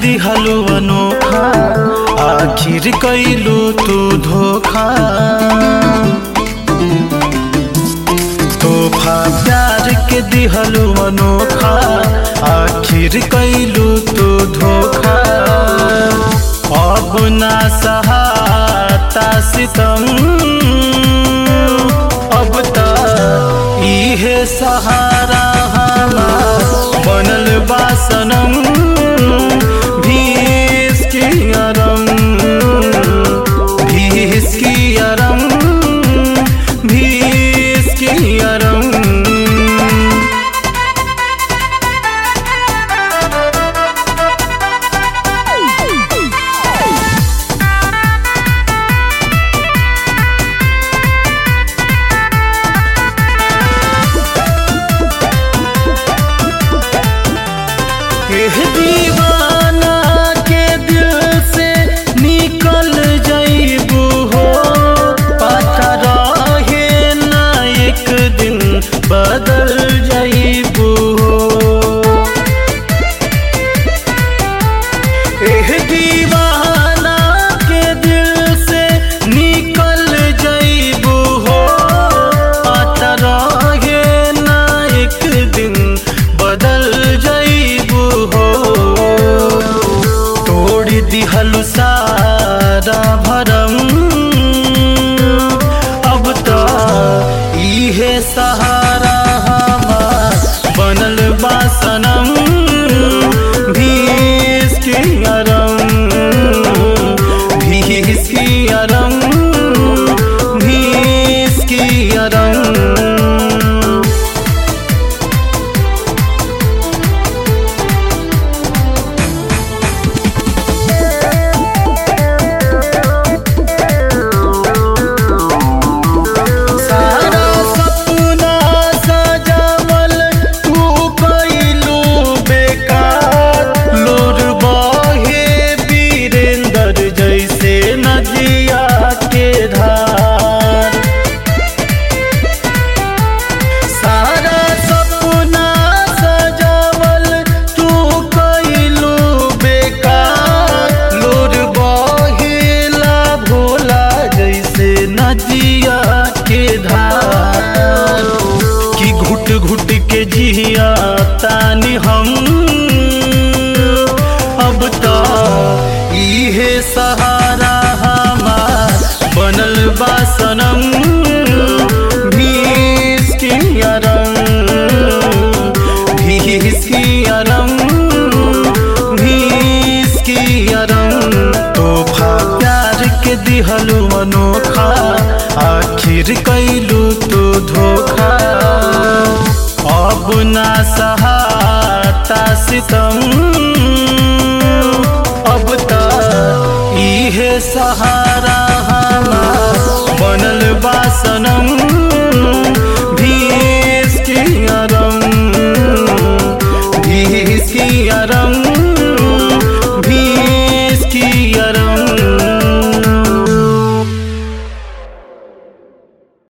दिहलु अनोखा, आखिर कैलू तू धोखा। तोहफा प्यार के दिहलु अनोखा, आखिर कैलू तू धोखा। अब ना सहाता सितम, अब त इहे सहारा हमार बनल बा सनम। भीस की अरम, भीस की अरम, भीस की अरम। दीवाना के दिल से निकल जाइबू हो, पता रहे ना एक दिन बदल जाइबू हो। दीवाना के दिल से निकल जाइबू हो, पता रहे ना एक दिन बदल जाइबू हो। तोड़ दिहलु सारा भरम, अब तो इहे सहारा हमार बनल बा सनम। भीस की अरम, भीस की अरम, भीस की अरम। नदिया के धार की घुट घुट के जिया तानी हम, अब तो इहे सहारा हमार बनल बा सनम। भीस की अरम, भीस की अरम, भीस की अरम। तोहफा प्यार के दिहलु अनोखा, आखिर कैलू तू धोखा। अब ना सहाता सितम, अब त इहे सहारा